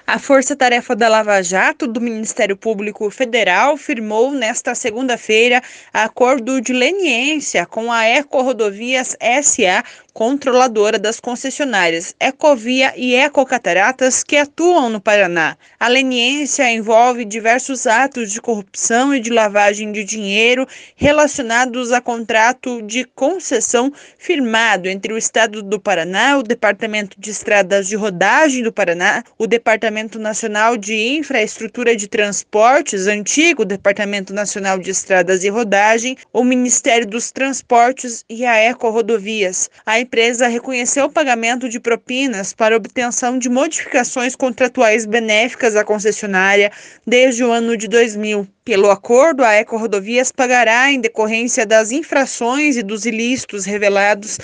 A Força-Tarefa da Lava Jato do Ministério Público Federal firmou nesta segunda-feira acordo de leniência com a Eco-Rodovias SA, controladora das concessionárias Ecovia e Ecocataratas que atuam no Paraná. A leniência envolve diversos atos de corrupção e de lavagem de dinheiro relacionados a contrato de concessão firmado entre o Estado do Paraná, o Departamento de Estradas de Rodagem do Paraná, o Departamento Nacional de Infraestrutura de Transportes, antigo Departamento Nacional de Estradas e Rodagem, o Ministério dos Transportes e a Eco-Rodovias. A empresa reconheceu o pagamento de propinas para obtenção de modificações contratuais benéficas à concessionária desde o ano de 2000. Pelo acordo, a Eco-Rodovias pagará, em decorrência das infrações e dos ilícitos revelados,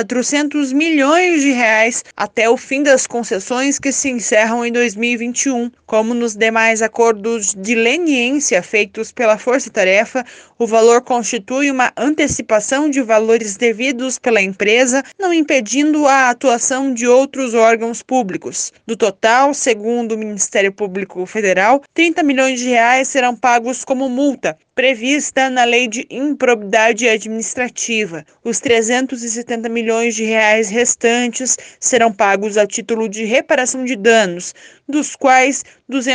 400 milhões de reais até o fim das concessões que se encerram em 2021. Como nos demais acordos de leniência feitos pela Força-Tarefa, o valor constitui uma antecipação de valores devidos pela empresa, não impedindo a atuação de outros órgãos públicos. Do total, segundo o Ministério Público Federal, 30 milhões de reais serão pagos como multa, prevista na Lei de Improbidade Administrativa. Os 370 milhões de reais restantes serão pagos a título de reparação de danos, dos quais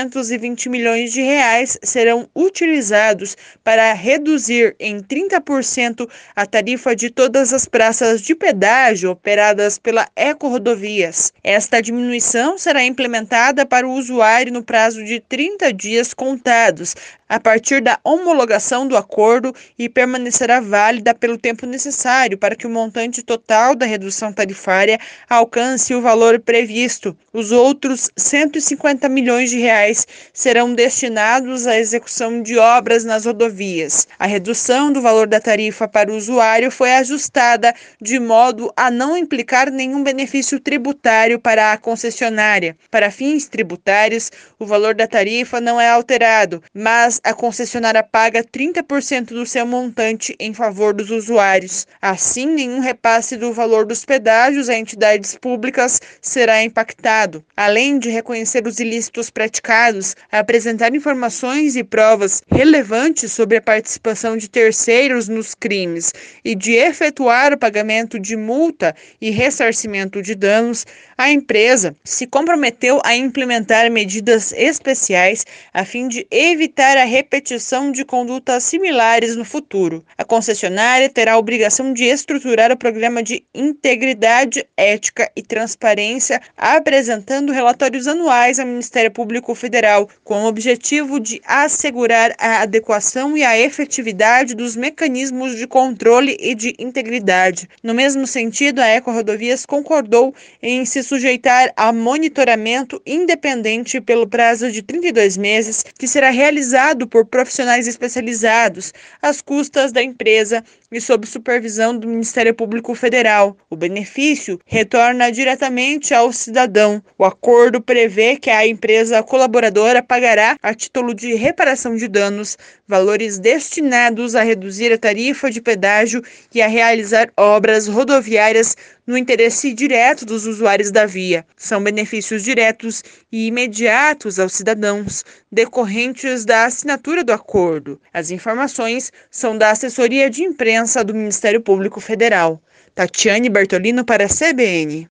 220 milhões de reais serão utilizados para reduzir em 30% a tarifa de todas as praças de pedágio operadas pela Eco-Rodovias. Esta diminuição será implementada para o usuário no prazo de 30 dias contados, a partir da homologação do acordo, e permanecerá válida pelo tempo necessário para que o montante total da redução tarifária alcance o valor previsto. Os outros 150 milhões de reais serão destinados à execução de obras nas rodovias. A redução do valor da tarifa para o usuário foi ajustada de modo a não implicar nenhum benefício tributário para a concessionária. Para fins tributários, o valor da tarifa não é alterado, mas a concessionária paga 30% do seu montante em favor dos usuários. Assim, nenhum repasse do valor dos pedágios a entidades públicas será impactado. Além de reconhecer os ilícitos praticados, apresentar informações e provas relevantes sobre a participação de terceiros nos crimes e de efetuar o pagamento de multa e ressarcimento de danos, a empresa se comprometeu a implementar medidas especiais a fim de evitar a repetição de condutas similares no futuro. A concessionária terá a obrigação de estruturar o programa de integridade, ética e transparência, apresentando relatórios anuais ao Ministério Público Federal, com o objetivo de assegurar a adequação e a efetividade dos mecanismos de controle e de integridade. No mesmo sentido, a Eco-Rodovias concordou em se sujeitar a monitoramento independente pelo prazo de 32 meses, que será realizado por profissionais especializados, às custas da empresa e sob supervisão do Ministério Público Federal. O benefício retorna diretamente ao cidadão. O acordo prevê que a empresa colaboradora pagará, a título de reparação de danos, valores destinados a reduzir a tarifa de pedágio e a realizar obras rodoviárias no interesse direto dos usuários da via. São benefícios diretos e imediatos aos cidadãos, decorrentes da assinatura do acordo. As informações são da Assessoria de Imprensa do Ministério Público Federal. Tatiane Bertolino para a CBN.